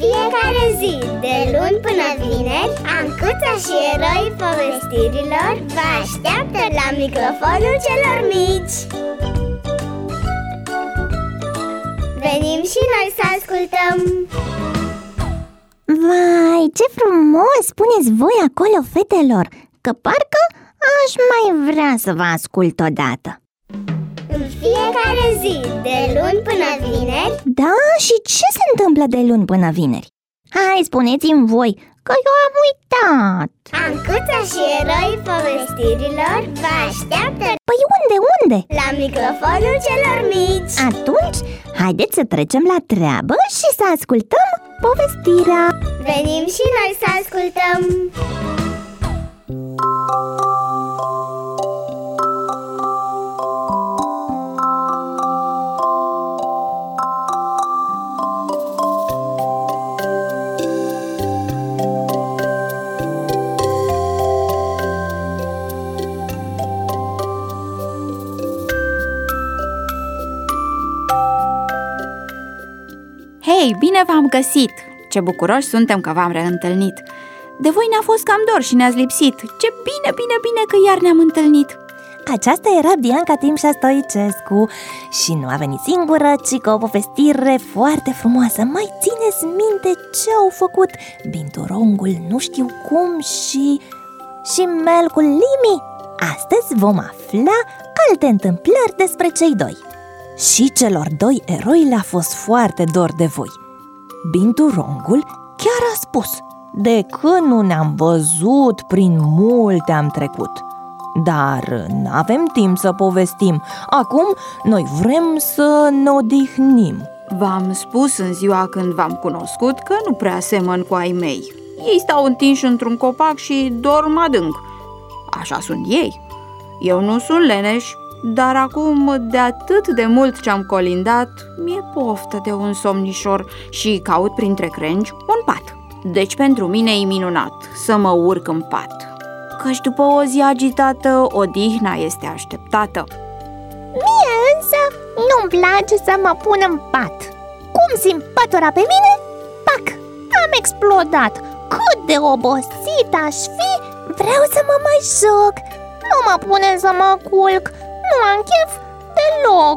fiecare zi, de luni până vineri, Ancuța și eroii povestirilor vă așteaptă la microfonul celor mici. Venim și noi să ascultăm! Vai, ce frumos spuneți voi acolo, fetelor, că parcă aș mai vrea să vă ascult odată. În fiecare zi, de luni până vineri. Da? Și ce se întâmplă de luni până vineri? Hai, spuneți-mi voi, că eu am uitat. Ancuța și eroii povestirilor vă așteaptă. Păi unde? La microfonul celor mici. Atunci, haideți să trecem la treabă și să ascultăm povestirea. Venim și noi să ascultăm. Hei, bine v-am găsit! Ce bucuroși suntem că v-am reîntâlnit! De voi ne-a fost cam dor și ne-ați lipsit. Ce bine că iar ne-am întâlnit! Aceasta era Bianca Timșa Stoicescu și nu a venit singură, ci cu o povestire foarte frumoasă. Mai țineți minte ce au făcut Binturongul nu știu cum și Melcul Limi? Astăzi vom afla alte întâmplări despre cei doi. Și celor doi eroi le-a fost foarte dor de voi. Binturongul chiar a spus: de când nu ne-am văzut, prin multe am trecut. Dar n-avem timp să povestim. Acum noi vrem să ne odihnim. V-am spus în ziua când v-am cunoscut că nu prea semăn cu ai mei. Ei stau întinși într-un copac și dorm adânc. Așa sunt ei. Eu nu sunt leneș, dar acum, de atât de mult ce-am colindat, mi-e poftă de un somnișor și caut printre crengi un pat. Deci pentru mine e minunat să mă urc în pat, căci după o zi agitată, odihna este așteptată. Mie însă nu-mi place să mă pun în pat. Cum simt pătura pe mine, pac, am explodat. Cât de obosit aș fi, vreau să mă mai joc. Nu mă pune să mă culc, nu am chef deloc.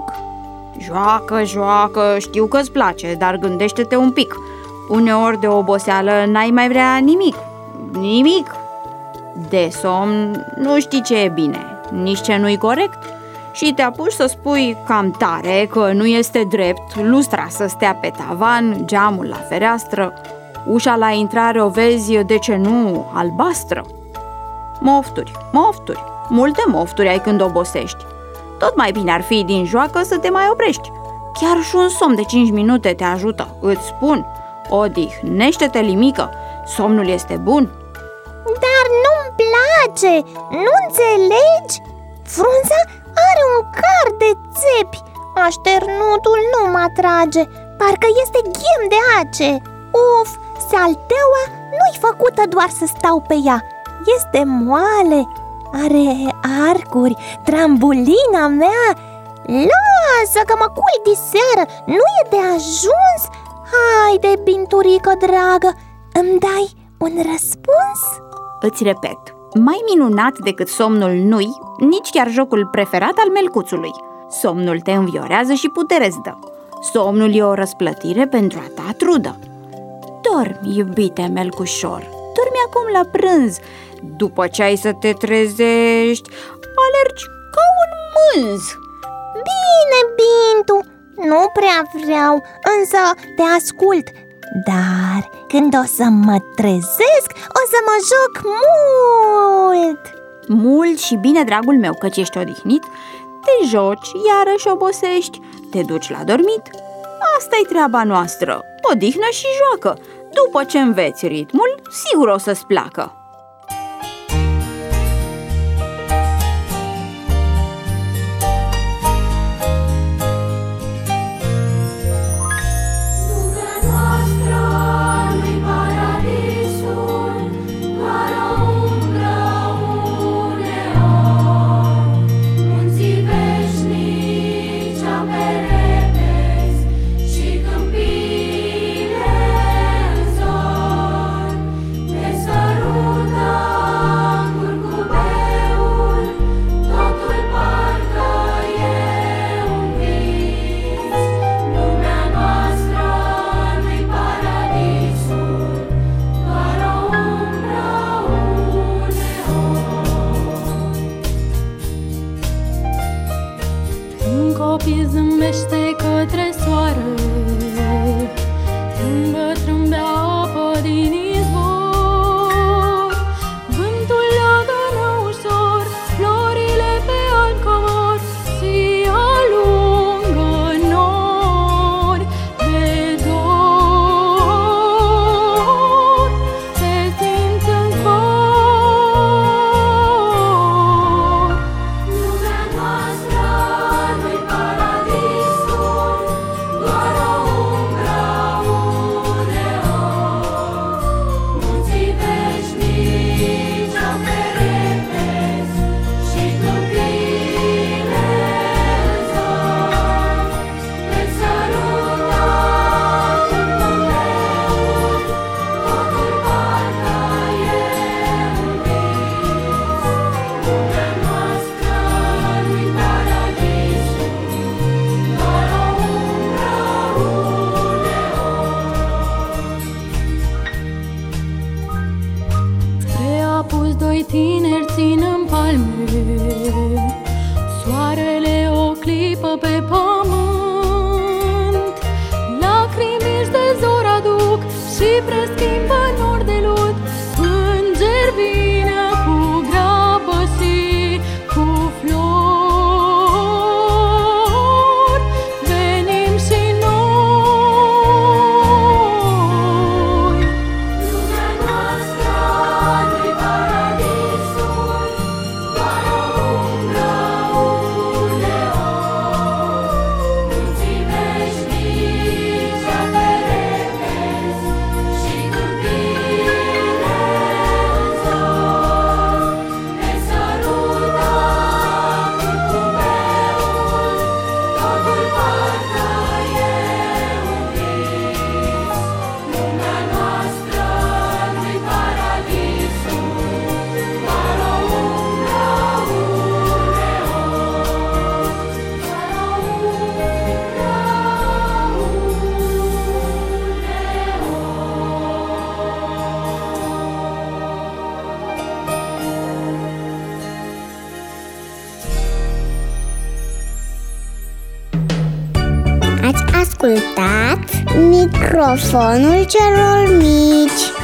Joacă, știu că-ți place, dar gândește-te un pic. Uneori de oboseală n-ai mai vrea nimic. De somn nu știi ce e bine, nici ce nu-i corect și te apuci să spui cam tare că nu este drept lustra să stea pe tavan, geamul la fereastră, ușa la intrare o vezi, de ce nu, albastră. Mofturi, multe mofturi ai când obosești. Tot mai bine ar fi din joacă să te mai oprești. Chiar și un somn de 5 minute te ajută, îți spun. Odihnește-te, limică, somnul este bun. Dar nu-mi place, nu înțelegi? Frunza are un car de țepi, așternutul nu mă atrage, parcă este ghem de ace. Uf, salteaua nu-i făcută doar să stau pe ea, este moale, are arcuri, trambolina mea. Lasă că mă culc diseară, nu e de ajuns? Haide, Binturică dragă, îmi dai un răspuns? Îți repet, mai minunat decât somnul nu-i nici chiar jocul preferat al melcuțului. Somnul te înviorează și putere îți dă. Somnul e o răsplătire pentru a ta trudă. Dormi, iubite melcușor, dormi acum la prânz. După ce ai să te trezești, alergi ca un mânz. Bine, Bintu, nu prea vreau, însă te ascult. Dar când o să mă trezesc, o să mă joc mult. Mult și bine, dragul meu, căci ești odihnit. Te joci, iarăși obosești, te duci la dormit. Asta-i treaba noastră, odihnă și joacă. După ce înveți ritmul, sigur o să-ți placă. preschimbă nor de lut. Îngeri vine cu grabă și cu flori, venim și noi. Lumea noastră nu-i paradisul, doar o umbră uneori. Munții veșnici aperemes și câmpiile în zor, ne sărută curcubeul, totul parcă e un vis. Lumea noastră nu-i paradisul, doar o umbră uneori, doar o Ați ascultat Microfonul celor mici.